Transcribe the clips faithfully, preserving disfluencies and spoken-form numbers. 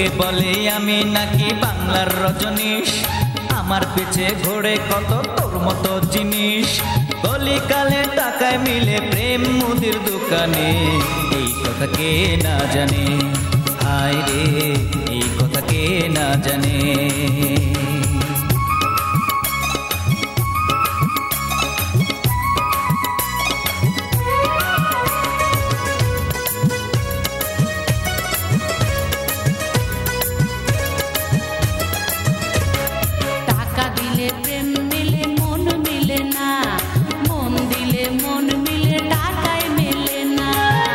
লোকে বলে আমি নাকি বাংলার রজনীশ, আমার পিছে ঘোরে কত তোর মতো জিনিস। কলিকালে টাকায় মিলে প্রেম মুদির দোকানে, এই কথা কে না জানে, হায় রে এই কথা কে না জানে। প্রেম মিলে মন মিলে না, মন দিলে মন মিলে টাকায় মেলে না।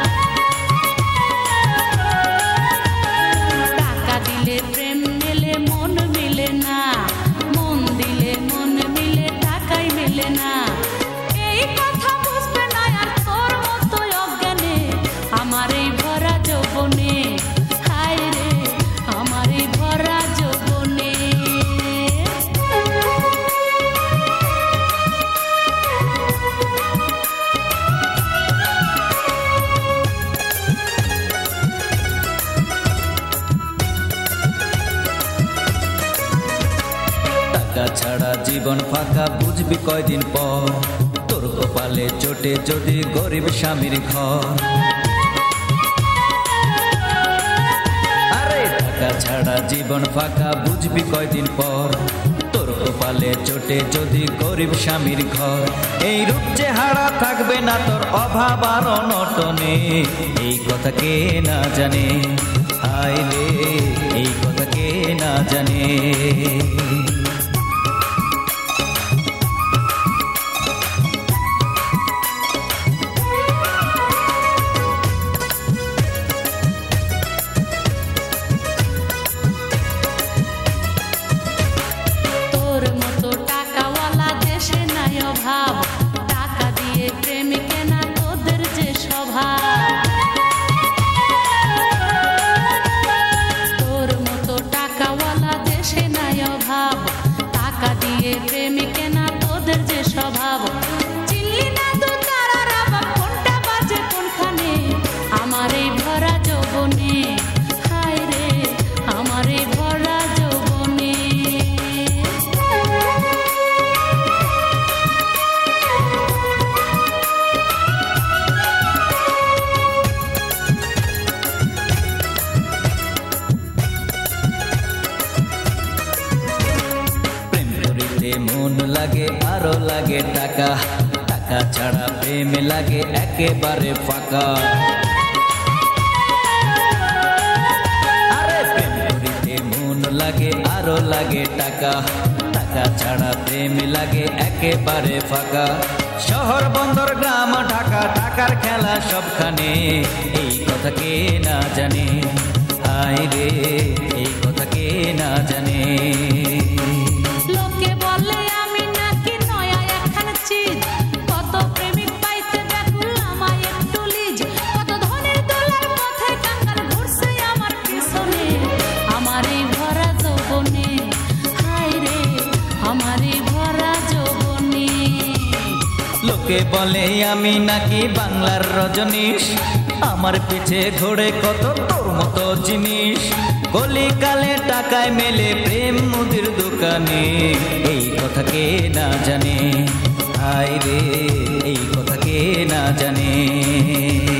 টাকা দিলে প্রেম মিলে মন মিলে না, মন দিলে মন মিলে টাকায় মেলে না। এই কথা বুঝবে না আর তোর মতো অজ্ঞানে, আমার এই ভরা যৌবনে, হায় রে আমার এই ভরা যৌবনে। টাকা ছাড়া জীবন ফাঁকা বুঝবি কয়দিন পর, তোর কপালে চোটে যদি গরিব স্বামীর ঘর। আরে টাকা ছাড়া জীবন ফাঁকা বুঝবি কয়দিন পর, তোর কপালে চোটে যদি গরিব স্বামীর ঘর। এই রূপ চেহারা থাকবে না তোর অভাব আর অনটনে, এই কথা কে না জানে, হায় রে এই কথা কে না জানে। তোর মতো টাকাওয়ালা দেশে নাই অভাব, টাকা দিয়ে প্রেম কেনা তোদের যে স্বভাব। তোর মতো টাকাওয়ালা দেশে নাই অভাব, টাকা দিয়ে প্রেম কেনা তোদের যে স্বভাব। চিনলি না দু তারার আবার কোনটা বাজে কোনখানে, আমার এই ভরা যৌবনে, হায় রে আমার এই ভরা যৌবনে। প্রেম করিতে মন লাগে আরো লাগে টাকা, টাকা ছাড়া প্রেম লাগে একেবারে ফাঁকা। আরে প্রেম করিতে মন লাগে আরো লাগে টাকা, টাকা ছাড়া প্রেম লাগে একেবারে ফাঁকা। শহর বন্দর গ্রাম ঢাকা, টাকার খেলা সবখানে, এই কথা কে না জানে, হায় রে এই কথা কে না জানে। লোকে বলে আমি নাকি নয়া একখান চিজ, কত প্রেমিক পাইতে ব্যাকুল আমায় একটু লিজ। কত ধনের দোলার পথে কাঙ্গাল ঘুরছে আমার পিছনে, আমার এই ভরা যৌবনে, হায় রে আমার এই ভরা যৌবনে। লোকে বলে আমি নাকি বাংলার রজনীশ, আমার পিছে ঘোরে কত তোর মতো জিনিস। কলিকালে টাকায় মেলে প্রেম মুদির দোকানে, এই কথা কে না জানে, হায় রে এই কথা কে না জানে।